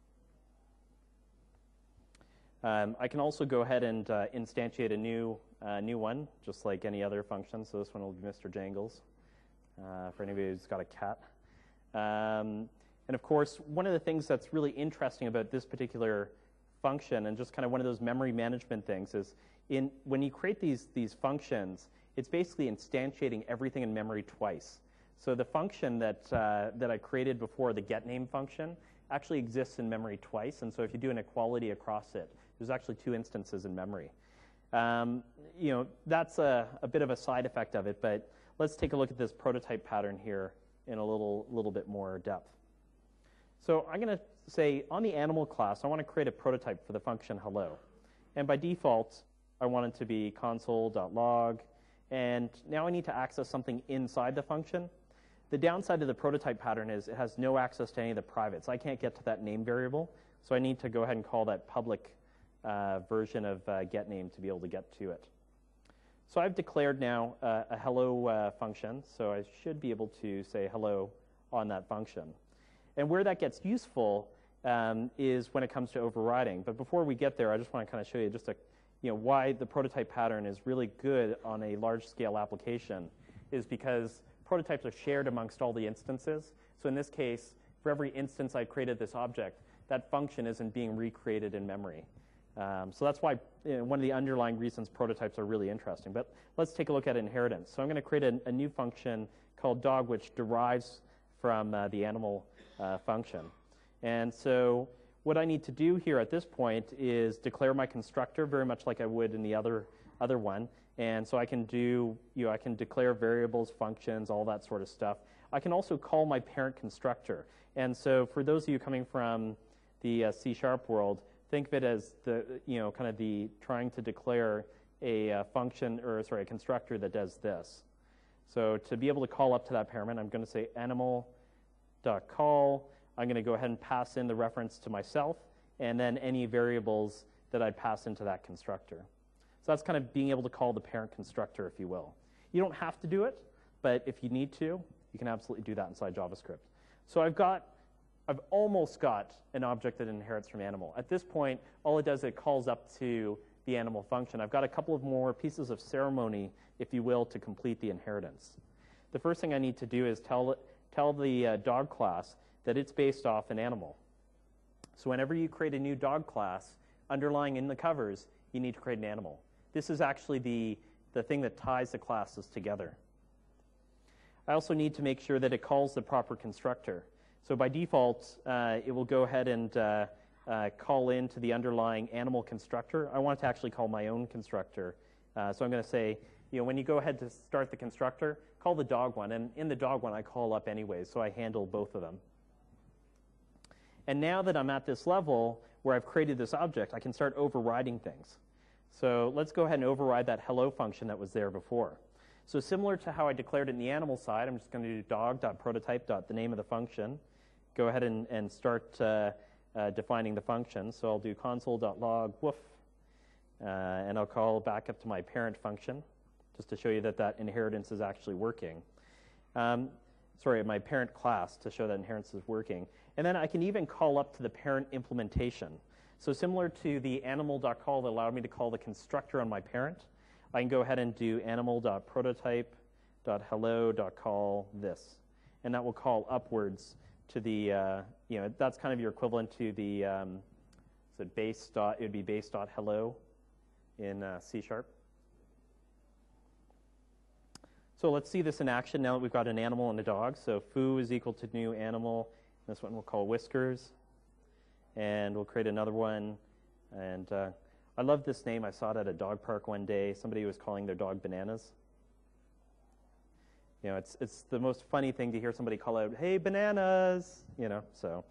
I can also go ahead and instantiate a new one, just like any other function. So this one will be Mr. Jangles, for anybody who's got a cat. And of course, one of the things that's really interesting about this particular function, and just kind of one of those memory management things, is when you create these functions, it's basically instantiating everything in memory twice. So the function that I created before, the getName function, actually exists in memory twice. And so if you do an equality across it, there's actually 2 instances in memory. That's a bit of a side effect of it, but let's take a look at this prototype pattern here in a little bit more depth. So I'm going to say on the animal class, I want to create a prototype for the function hello. And by default, I want it to be console.log. And now I need to access something inside the function. The downside of the prototype pattern is it has no access to any of the privates. I can't get to that name variable, so I need to go ahead and call that public version of getName to be able to get to it. So I've declared now a hello function, so I should be able to say hello on that function. And where that gets useful is when it comes to overriding. But before we get there, I just want to kind of show you just why the prototype pattern is really good on a large-scale application is because prototypes are shared amongst all the instances. So in this case, for every instance I created this object, that function isn't being recreated in memory. So that's why one of the underlying reasons prototypes are really interesting. But let's take a look at inheritance. So I'm going to create a new function called dog, which derives from the animal function. And so what I need to do here at this point is declare my constructor very much like I would in the other one. And so I can do, I can declare variables, functions, all that sort of stuff. I can also call my parent constructor. And so for those of you coming from the C# world, think of it as the, kind of the trying to declare a function, or sorry, a constructor that does this. So to be able to call up to that parent, I'm going to say animal.call. I'm going to go ahead and pass in the reference to myself, and then any variables that I'd pass into that constructor. So that's kind of being able to call the parent constructor, if you will. You don't have to do it, but if you need to, you can absolutely do that inside JavaScript. So I've almost got an object that inherits from animal. At this point, all it does is it calls up to the animal function. I've got a couple of more pieces of ceremony, if you will, to complete the inheritance. The first thing I need to do is tell the dog class that it's based off an animal. So whenever you create a new dog class, underlying in the covers, you need to create an animal. This is actually the thing that ties the classes together. I also need to make sure that it calls the proper constructor. So by default, it will go ahead and call into the underlying animal constructor. I want it to actually call my own constructor. So I'm going to say, when you go ahead to start the constructor, call the dog one. And in the dog one, I call up anyways, so I handle both of them. And now that I'm at this level where I've created this object, I can start overriding things. So let's go ahead and override that hello function that was there before. So similar to how I declared it in the animal side, I'm just going to do dog.prototype, the name of the function. Go ahead and start defining the function. So I'll do console.log woof, and I'll call back up to my parent function, just to show you that inheritance is actually working. Sorry, my parent class, to show that inheritance is working. And then I can even call up to the parent implementation. So similar to the animal.call that allowed me to call the constructor on my parent, I can go ahead and do animal.prototype.hello.call this. And that will call upwards to the, that's kind of your equivalent to the, base dot, it would be base.hello in C#. So let's see this in action now that we've got an animal and a dog. So foo is equal to new animal. This one we'll call Whiskers. And we'll create another one. And I love this name. I saw it at a dog park one day. Somebody was calling their dog Bananas. You know, it's the most funny thing to hear somebody call out, "Hey, Bananas!" You know, so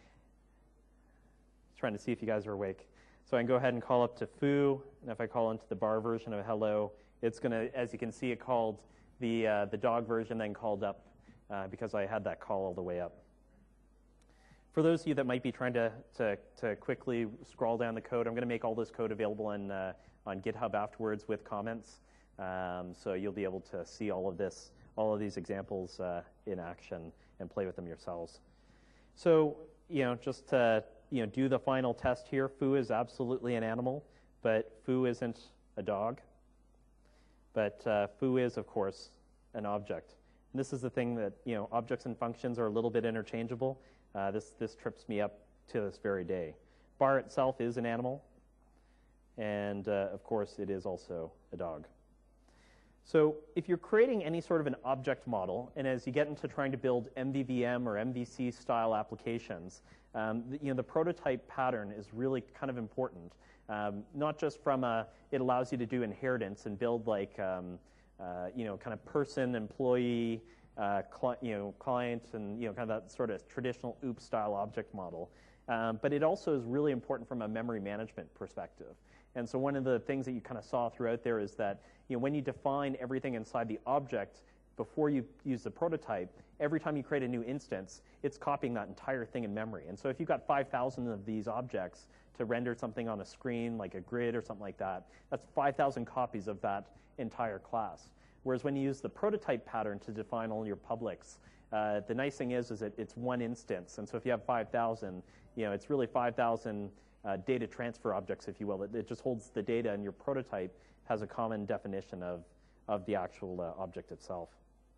trying to see if you guys are awake. So I can go ahead and call up to foo, and if I call into the bar version of hello, it's going to, as you can see, it called the dog version, then called up because I had that call all the way up. For those of you that might be trying to quickly scroll down the code, I'm going to make all this code available on GitHub afterwards with comments, so you'll be able to see all of these examples in action and play with them yourselves. So, just to do the final test here, foo is absolutely an animal, but foo isn't a dog. But foo is, of course, an object. And this is the thing that, objects and functions are a little bit interchangeable. This trips me up to this very day. Bar itself is an animal, and of course, it is also a dog. So if you're creating any sort of an object model, and as you get into trying to build MVVM or MVC style applications, the prototype pattern is really kind of important. Not just from it allows you to do inheritance and build like, kind of person, employee, client, and kind of that sort of traditional OOP style object model. But it also is really important from a memory management perspective. And so one of the things that you kind of saw throughout there is that when you define everything inside the object before you use the prototype, every time you create a new instance, it's copying that entire thing in memory. And so if you've got 5,000 of these objects to render something on a screen, like a grid or something like that, that's 5,000 copies of that entire class. Whereas when you use the prototype pattern to define all your publics, the nice thing is that it's one instance. And so if you have 5,000, it's really 5,000 data transfer objects, if you will. It just holds the data, and your prototype has a common definition of the actual object itself.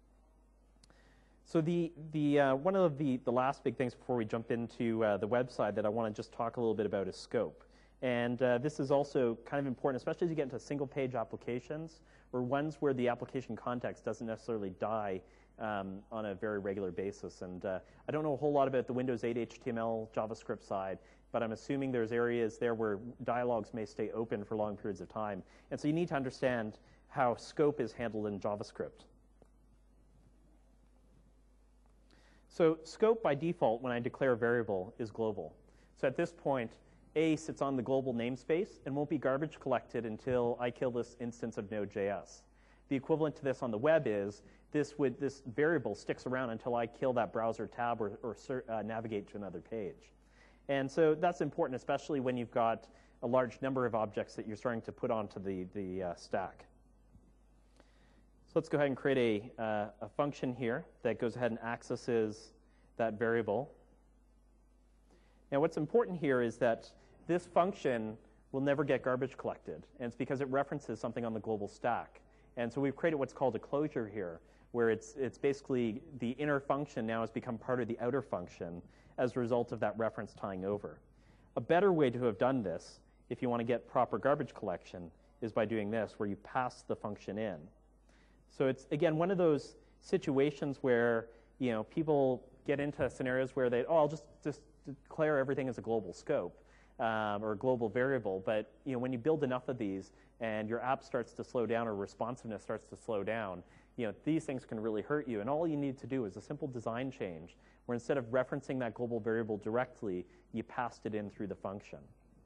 So one of the last big things before we jump into the website that I want to just talk a little bit about is scope. And this is also kind of important, especially as you get into single-page applications or ones where the application context doesn't necessarily die on a very regular basis. And I don't know a whole lot about the Windows 8 HTML JavaScript side, but I'm assuming there's areas there where dialogues may stay open for long periods of time. And so you need to understand how scope is handled in JavaScript. So scope by default, when I declare a variable, is global. So at this point, A sits on the global namespace and won't be garbage collected until I kill this instance of Node.js. The equivalent to this on the web is this variable sticks around until I kill that browser tab or navigate to another page. And so that's important, especially when you've got a large number of objects that you're starting to put onto the stack. So let's go ahead and create a function here that goes ahead and accesses that variable. Now what's important here is that this function will never get garbage collected, and it's because it references something on the global stack. And so we've created what's called a closure here, where it's basically the inner function now has become part of the outer function as a result of that reference tying over. A better way to have done this, if you want to get proper garbage collection, is by doing this, where you pass the function in. So it's, again, one of those situations where people get into scenarios where I'll just declare everything as a global scope or a global variable. But when you build enough of these and your app starts to slow down or responsiveness starts to slow down, these things can really hurt you. And all you need to do is a simple design change where instead of referencing that global variable directly, you passed it in through the function.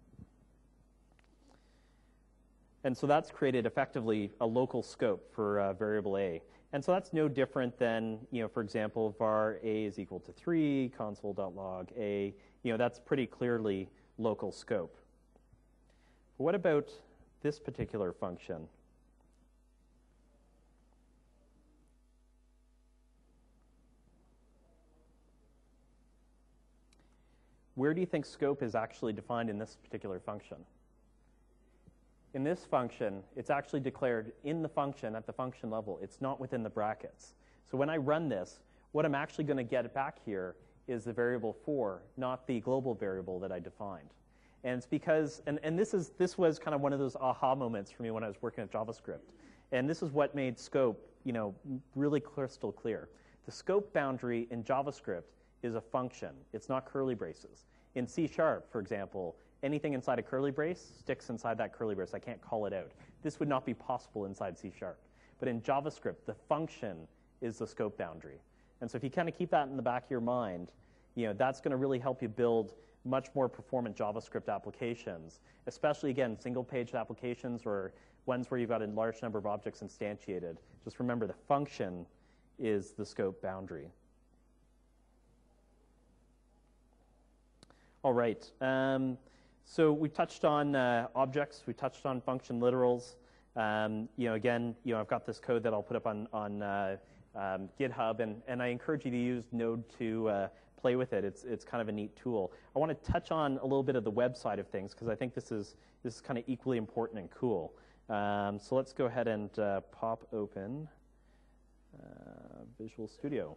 And so that's created effectively a local scope for variable A. And so that's no different than, for example, var A is equal to 3, console.log A. That's pretty clearly local scope. But what about this particular function? Where do you think scope is actually defined in this particular function? In this function, it's actually declared in the function at the function level. It's not within the brackets. So when I run this, what I'm actually going to get back here is the variable 4, not the global variable that I defined. And it's because, and this was kind of one of those aha moments for me when I was working at JavaScript, And this is what made scope, really crystal clear. The scope boundary in JavaScript is a function. It's not curly braces. In C#, for example, anything inside a curly brace sticks inside that curly brace. I can't call it out. This would not be possible inside C#. But in JavaScript, the function is the scope boundary. And so if you kind of keep that in the back of your mind, that's going to really help you build much more performant JavaScript applications, especially, again, single-page applications or ones where you've got a large number of objects instantiated. Just remember, the function is the scope boundary. All right. So we touched on objects. We touched on function literals. Again, I've got this code that I'll put up on GitHub, and I encourage you to use Node to play with it. It's kind of a neat tool. I want to touch on a little bit of the web side of things because I think this is kind of equally important and cool. So let's go ahead and pop open Visual Studio.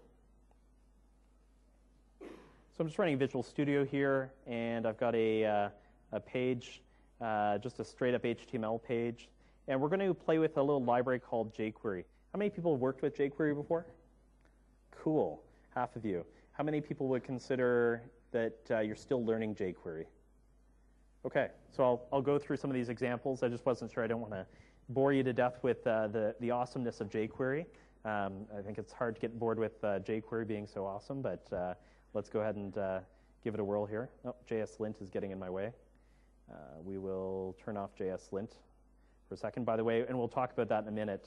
So I'm just running Visual Studio here, and I've got a page, just a straight-up HTML page. And we're going to play with a little library called jQuery. How many people have worked with jQuery before? Cool, half of you. How many people would consider that you're still learning jQuery? Okay, so I'll go through some of these examples. I just wasn't sure. I don't want to bore you to death with the awesomeness of jQuery. I think it's hard to get bored with jQuery being so awesome, but let's go ahead and give it a whirl here. Oh, JSLint is getting in my way. We will turn off JSLint for a second, by the way, and we'll talk about that in a minute.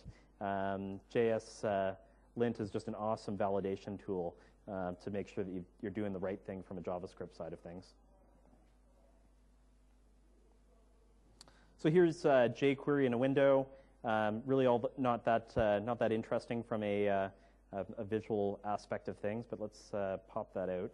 JSLint is just an awesome validation tool to make sure that you're doing the right thing from a JavaScript side of things. So here's jQuery in a window. Really, not that interesting from a visual aspect of things, but let's pop that out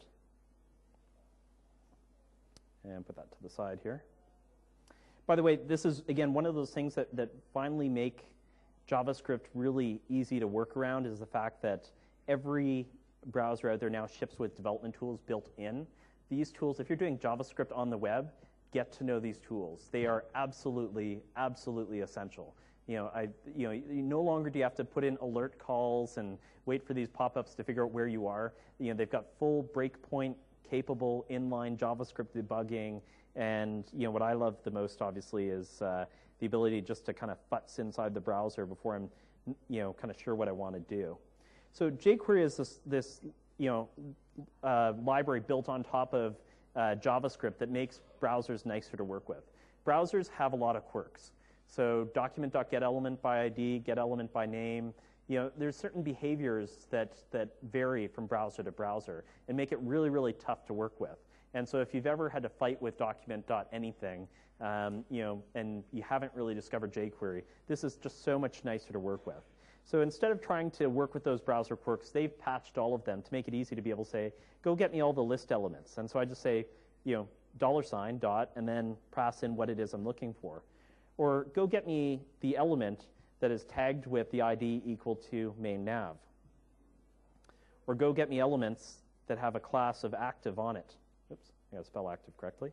and put that to the side here. By the way, this is, again, one of those things that finally make JavaScript really easy to work around is the fact that every browser out there now ships with development tools built in. These tools, if you're doing JavaScript on the web, get to know these tools. They are absolutely, absolutely essential. No longer do you have to put in alert calls and wait for these pop-ups to figure out where you are. They've got full breakpoint capable inline JavaScript debugging, and what I love the most, obviously, is the ability just to kind of futz inside the browser before I'm, kind of sure what I want to do. So jQuery is this library built on top of JavaScript that makes browsers nicer to work with. Browsers have a lot of quirks. So document.getElement by ID, getElement by name. There's certain behaviors that vary from browser to browser and make it really, really tough to work with. And so if you've ever had to fight with document.anything, and you haven't really discovered jQuery, this is just so much nicer to work with. So instead of trying to work with those browser quirks, they've patched all of them to make it easy to be able to say, go get me all the list elements. And so I just say, $, dot, and then pass in what it is I'm looking for. Or go get me the element that is tagged with the ID equal to main nav. Or go get me elements that have a class of active on it. Oops, I got to spell active correctly.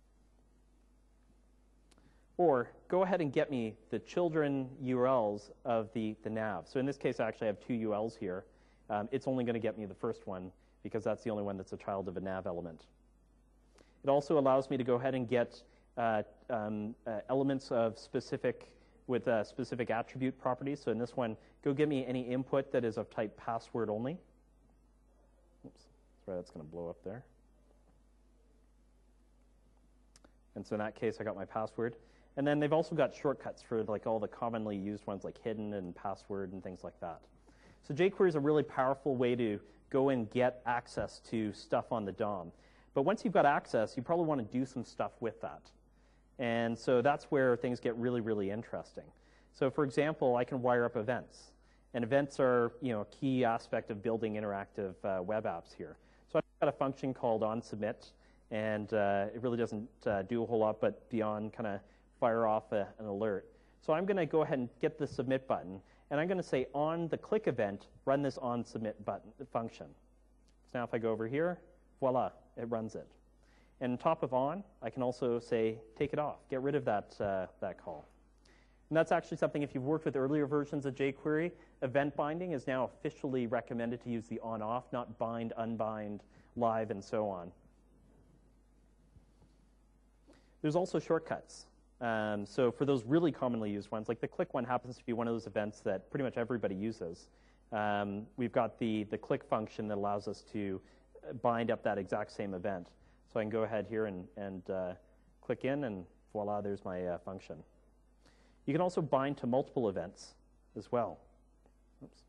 Or go ahead and get me the children URLs of the nav. So in this case, I actually have two ULs here. It's only going to get me the first one because that's the only one that's a child of a nav element. It also allows me to go ahead and get elements of specific attribute properties. So in this one, go give me any input that is of type password only. Oops, sorry, that's going to blow up there. And so in that case, I got my password. And then they've also got shortcuts for like all the commonly used ones like hidden and password and things like that. So jQuery is a really powerful way to go and get access to stuff on the DOM. But once you've got access, you probably want to do some stuff with that. And so that's where things get really, really interesting. So for example, I can wire up events. And events are a key aspect of building interactive web apps here. So I've got a function called onSubmit, and it really doesn't do a whole lot but beyond kind of fire off an alert. So I'm going to go ahead and get the submit button, and I'm going to say on the click event, run this onSubmit button function. So now if I go over here, voila, it runs it. And on top of on, I can also say take it off, get rid of that call. And that's actually something, if you've worked with earlier versions of jQuery, event binding is now officially recommended to use the on-off, not bind, unbind, live, and so on. There's also shortcuts. So for those really commonly used ones, like the click one happens to be one of those events that pretty much everybody uses. We've got the click function that allows us to bind up that exact same event. So I can go ahead here and click in, and voila, there's my function. You can also bind to multiple events as well. Oops.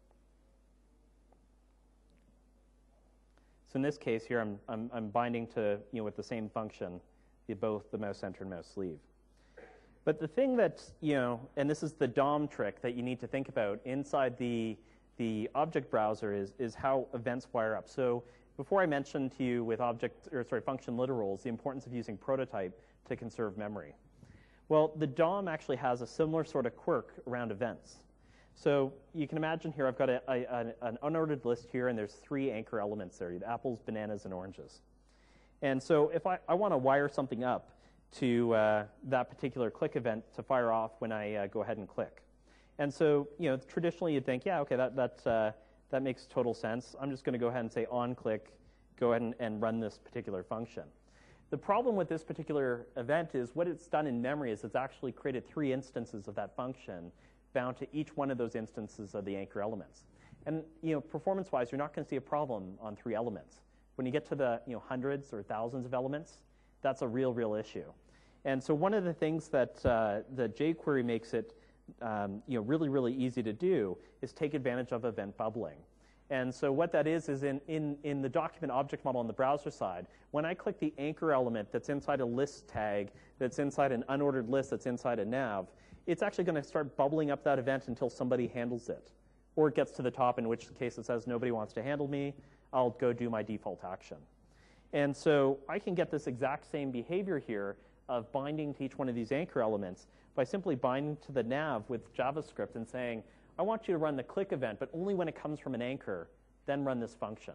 So in this case here, I'm binding to, with the same function, both the mouse enter and mouse leave. But the thing that, and this is the DOM trick that you need to think about inside the object browser is how events wire up. So before I mentioned to you with function literals, the importance of using prototype to conserve memory. Well, the DOM actually has a similar sort of quirk around events. So you can imagine here I've got an unordered list here, and there's 3 anchor elements there, apples, bananas, and oranges. And so if I want to wire something up to that particular click event to fire off when I go ahead and click. And so, traditionally you'd think, yeah, okay, that makes total sense. I'm just going to go ahead and say on click, go ahead and run this particular function. The problem with this particular event is what it's done in memory is it's actually created 3 instances of that function bound to each one of those instances of the anchor elements. And performance-wise, you're not going to see a problem on 3 elements. When you get to the hundreds or thousands of elements, that's a real issue. And so one of the things that the jQuery makes it really easy to do is take advantage of event bubbling. And so what that is in the document object model on the browser side, when I click the anchor element that's inside a list tag, that's inside an unordered list, that's inside a nav, it's actually going to start bubbling up that event until somebody handles it. Or it gets to the top, in which case it says, nobody wants to handle me, I'll go do my default action. And so I can get this exact same behavior here of binding to each one of these anchor elements by simply binding to the nav with JavaScript and saying, I want you to run the click event, but only when it comes from an anchor, then run this function.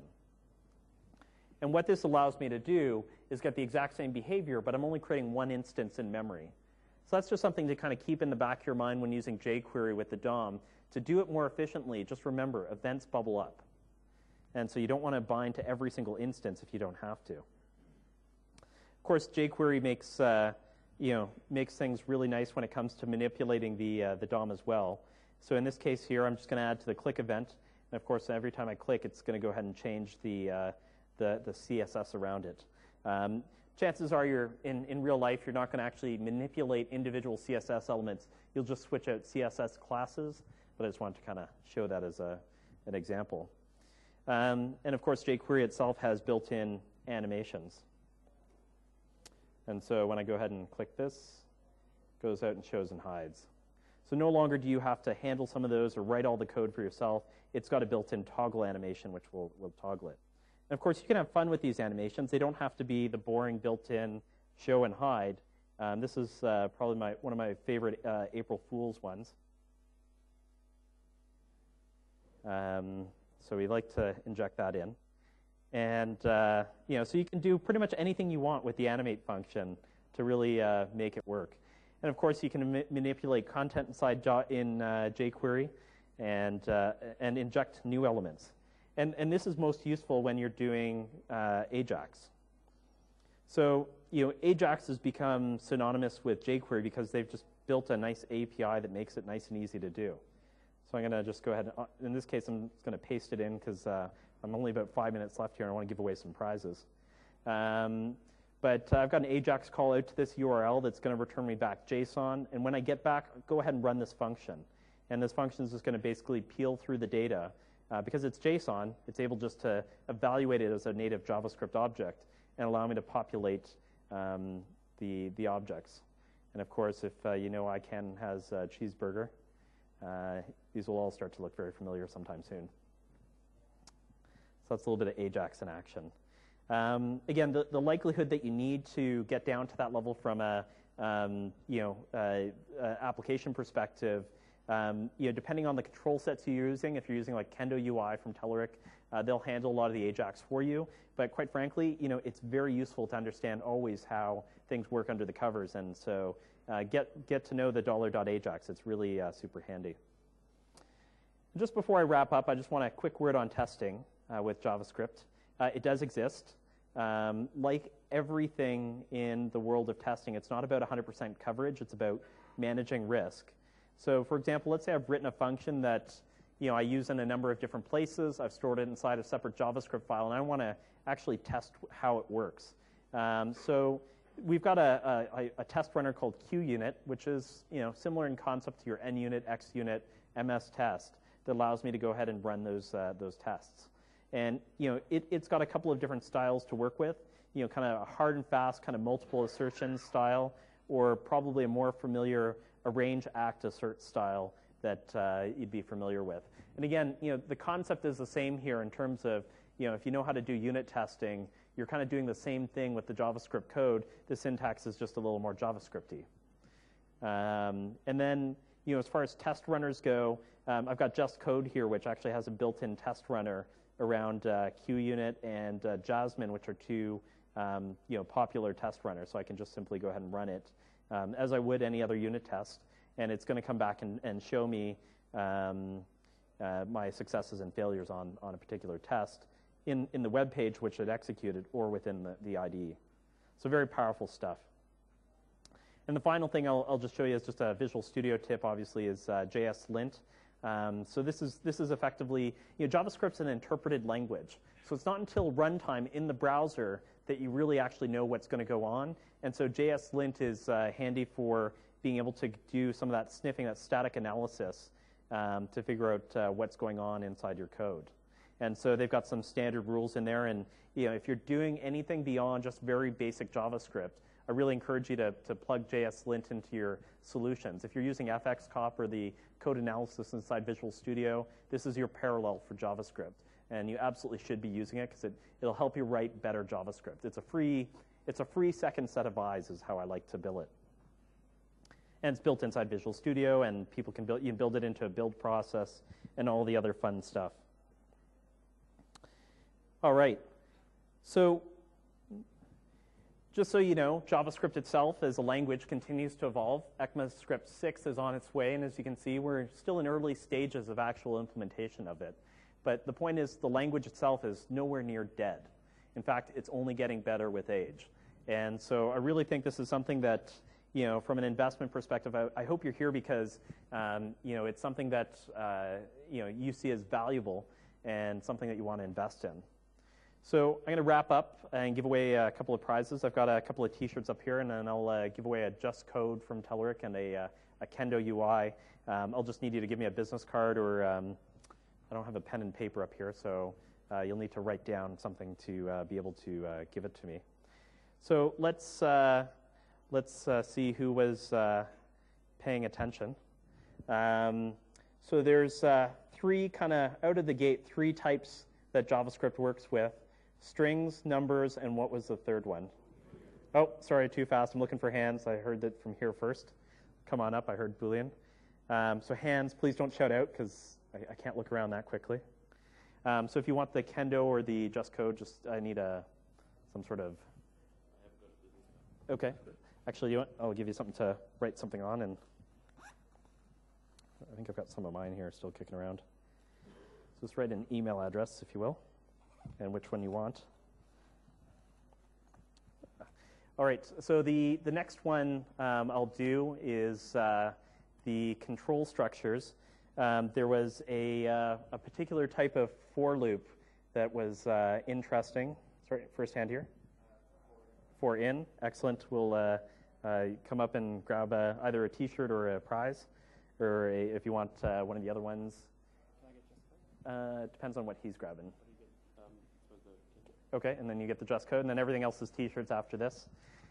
And what this allows me to do is get the exact same behavior, but I'm only creating 1 instance in memory. So that's just something to kind of keep in the back of your mind when using jQuery with the DOM. To do it more efficiently, just remember, events bubble up. And so you don't want to bind to every single instance if you don't have to. Of course, jQuery makes makes things really nice when it comes to manipulating the DOM as well. So in this case here, I'm just going to add to the click event. And of course, every time I click, it's going to go ahead and change the CSS around it. Chances are in real life, you're not going to actually manipulate individual CSS elements. You'll just switch out CSS classes. But I just wanted to kind of show that as an example. And of course, jQuery itself has built-in animations. And so when I go ahead and click this, it goes out and shows and hides. So no longer do you have to handle some of those or write all the code for yourself. It's got a built-in toggle animation, which will toggle it. And of course, you can have fun with these animations. They don't have to be the boring built-in show and hide. This is probably one of my favorite April Fool's ones. So we like to inject that in. And so you can do pretty much anything you want with the animate function to really make it work. And of course, you can manipulate content inside in jQuery and inject new elements. And this is most useful when you're doing AJAX. So AJAX has become synonymous with jQuery because they've just built a nice API that makes it nice and easy to do. So I'm going to just go ahead and, in this case, I'm just going to paste it in because I'm only about 5 minutes left here and I want to give away some prizes. But I've got an AJAX call out to this URL that's going to return me back JSON. And when I get back, go ahead and run this function. And this function is just going to basically peel through the data. Because it's JSON, it's able just to evaluate it as a native JavaScript object and allow me to populate the objects. And of course, if ICANN has a cheeseburger, these will all start to look very familiar sometime soon. So that's a little bit of AJAX in action. Again, the likelihood that you need to get down to that level from a application perspective, depending on the control sets you're using, if you're using like Kendo UI from Telerik, they'll handle a lot of the AJAX for you. But quite frankly, it's very useful to understand always how things work under the covers. And so get to know the $.ajax. It's really super handy. Just before I wrap up, I just want a quick word on testing with JavaScript. It does exist. Like everything in the world of testing, it's not about 100% coverage. It's about managing risk. So, for example, let's say I've written a function that I use in a number of different places. I've stored it inside a separate JavaScript file, and I want to actually test how it works. So we've got a test runner called QUnit, which is similar in concept to your NUnit, XUnit, MS test that allows me to go ahead and run those tests. And it's got a couple of different styles to work with. Kind of a hard and fast, kind of multiple assertions style, or probably a more familiar arrange, act, assert style that you'd be familiar with. And again, the concept is the same here in terms of, if you know how to do unit testing, you're kind of doing the same thing with the JavaScript code. The syntax is just a little more JavaScript-y. And then, as far as test runners go, I've got Just Code here, which actually has a built-in test runner around QUnit and Jasmine, which are two popular test runners. So I can just simply go ahead and run it as I would any other unit test. And it's going to come back and show me my successes and failures on a particular test in the web page which it executed or within the IDE. So very powerful stuff. And the final thing I'll just show you is just a Visual Studio tip, obviously, is JSLint. So this is effectively, JavaScript's an interpreted language. So it's not until runtime in the browser that you really actually know what's going to go on. And so JSLint is handy for being able to do some of that sniffing, that static analysis to figure out what's going on inside your code. And so they've got some standard rules in there. And if you're doing anything beyond just very basic JavaScript, I really encourage you to plug JSLint into your solutions. If you're using FXCOP or the code analysis inside Visual Studio, this is your parallel for JavaScript. And you absolutely should be using it because it'll help you write better JavaScript. It's a free second set of eyes is how I like to bill it. And it's built inside Visual Studio, and people can you can build it into a build process and all the other fun stuff. All right. So just so you know, JavaScript itself as a language continues to evolve. ECMAScript 6 is on its way, and as you can see, we're still in early stages of actual implementation of it. But the point is, the language itself is nowhere near dead. In fact, it's only getting better with age. And so I really think this is something that, from an investment perspective, I hope you're here because, it's something that, you see as valuable and something that you want to invest in. So I'm going to wrap up and give away a couple of prizes. I've got a couple of T-shirts up here, and then I'll give away a Just Code from Telerik and a Kendo UI. I'll just need you to give me a business card, or I don't have a pen and paper up here, so you'll need to write down something to be able to give it to me. So let's see who was paying attention. So there's three kind of out of the gate, three types that JavaScript works with: strings, numbers, and what was the third one? Oh, sorry, too fast. I'm looking for hands. I heard that from here first. Come on up. I heard Boolean. So hands, please don't shout out because I can't look around that quickly. So if you want the Kendo or the Just Code, I need some sort of. Okay. Actually, I'll give you something to write something on, and I think I've got some of mine here still kicking around. So just write an email address, if you will, and which one you want. All right, so the next one I'll do is the control structures. There was a particular type of for loop that was interesting. Sorry, first hand here. For in, excellent. We'll come up and grab either a T-shirt or a prize, or if you want one of the other ones. It depends on what he's grabbing. Okay, and then you get the Just Code, and then everything else is T-shirts after this.